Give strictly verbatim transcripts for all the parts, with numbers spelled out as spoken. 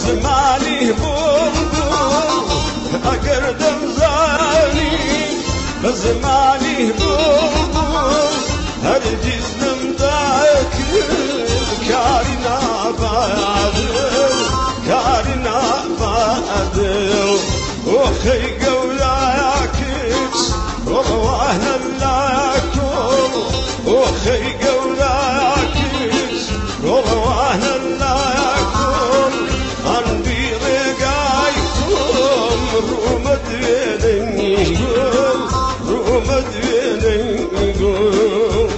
بزماني بلبل أقردم زاني بزماني بلبل هرجز نمداك كارنا بادل كارنا بادل وخي قولاكس والله نلاكم وخي قولاكس والله نلاكم عندي رقايكم رومد نقول رومد نقول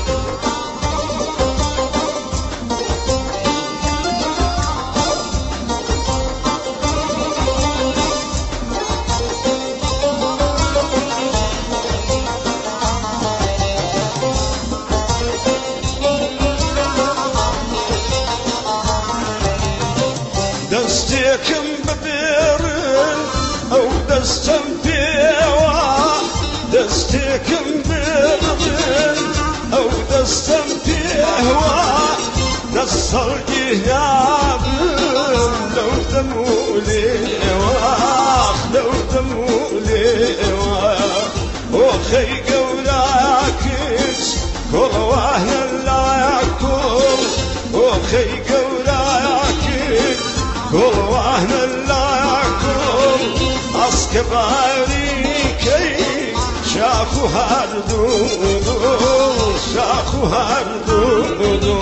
دستيكم ببيرن أو دستم بيوا دستيكم ببيرن أو دستم بيوا نصر جهاب لو دمولي واخ لو دمولي واخ وخي قولاكس كل واهن لا يكون وخي قولاكس كل واهن لا يكون أسكباري كي شاكو هردو شاكو هردو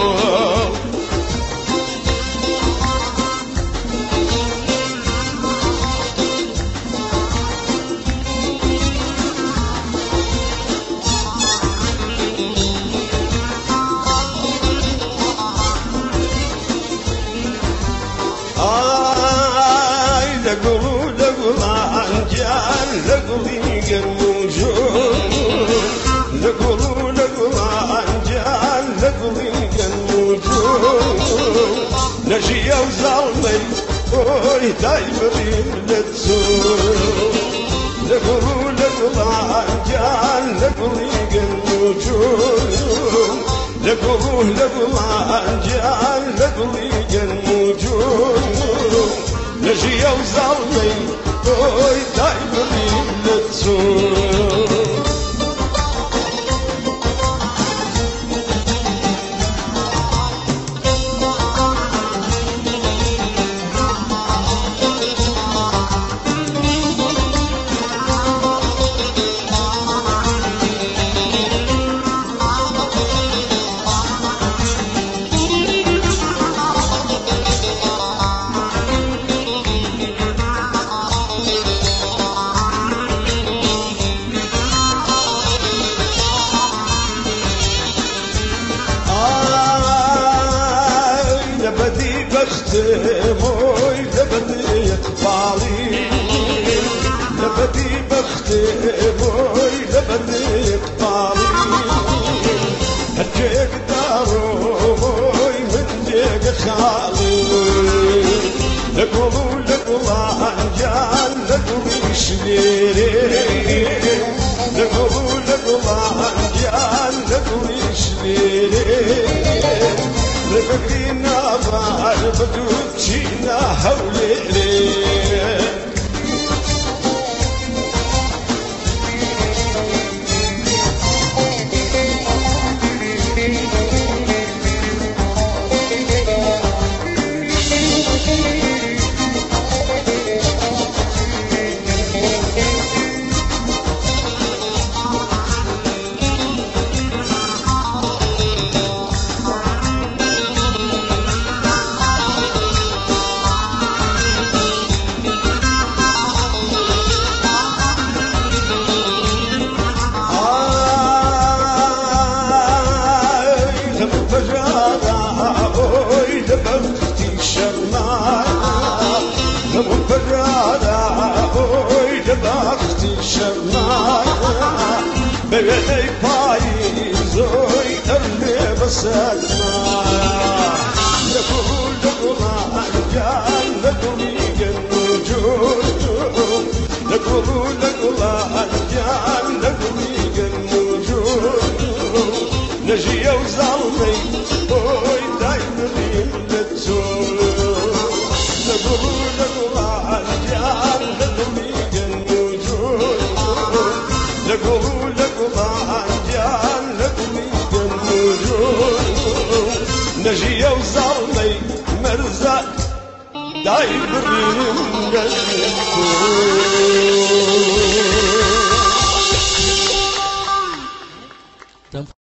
لقلو لقل عنجان لقلي قرموجون لقلو لقل عنجان لقلي قرموجون نجي وزالمي اوي دايبرين لتزور لقلو لقل عنجان لقلي قرموجون لقلو لقل عنجان لقلي قرموجون نجي وزالمي اوي دايبرين لتزور موي لبدي اقبالي لبدي بختي موي لبدي اقبالي هجيك دارو موي من جيك خالي لقلو لقل عنجان لقلي شليري لقلو لقل عنجان لقلي شليري لبقينا بعد بدوتشينا حولي بيدي بايزوي اللي بسلمى لقول لقول عنجان لقولي النجوم لقول لقول عنجان لقولي النجوم نجي وزالمي اوي دايما لتزور لقول نجية وزارني مرزا داير برين قلبي